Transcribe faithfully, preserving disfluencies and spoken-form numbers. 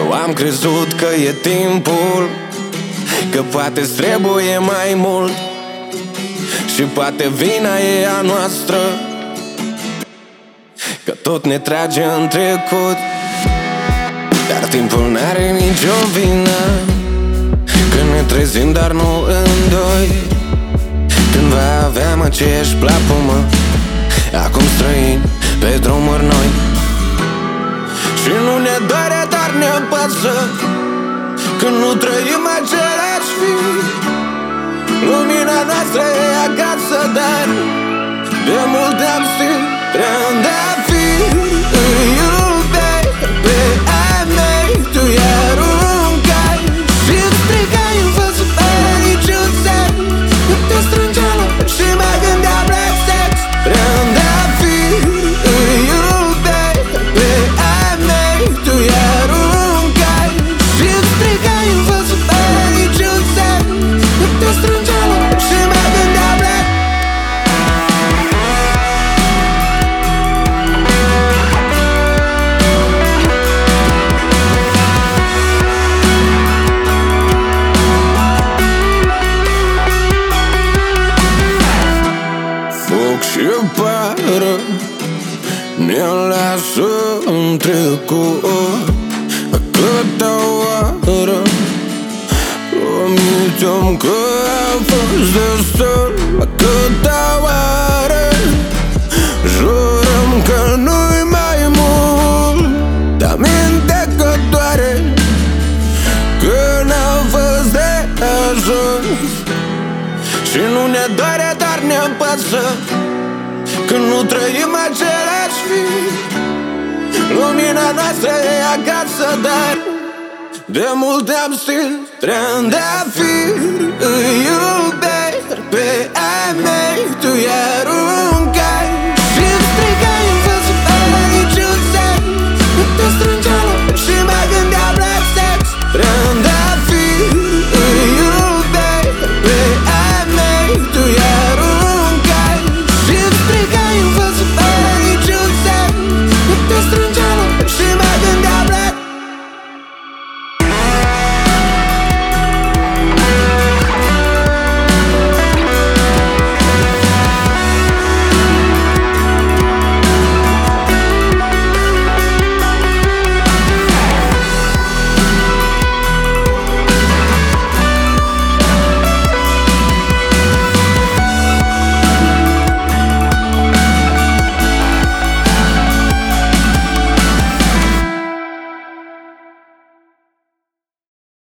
Eu am crezut că e timpul, că poate-ți trebuie mai mult, și poate vina e a noastră, că tot ne trage în trecut. Dar timpul n-are nicio vină când ne trezim, dar nu în doi. Cândva aveam aceeași plapumă, acum străini pe drumuri noi. Și nu ne doare, dar ne pasă când nu trăim același fi. Lumina noastră e acasă, dar de mult am stil trandafiri. Îi iubeai pe ai mei, tu i-ai aruncat și-ți stricai în față fără niciun semn. Nu te strângeam și mă gândeam la sex. Trandafiri, îi iubeai pe ai mei, tu i-ai aruncat și-ți stricai în față fără niciun semn. Nu te strângeam și mă gândeam la foc și pară ne lasă în trecut. A câta oară promitem că a fost destul. A câta oară jurăm că nu-i mai mult. Dar minte că doare, că n-a fost de ajuns. Și nu ne doare, dar ne pasă când nu trăim același fi. Lumina noastră e acasă, dar de mult am stil trandafiri. Îi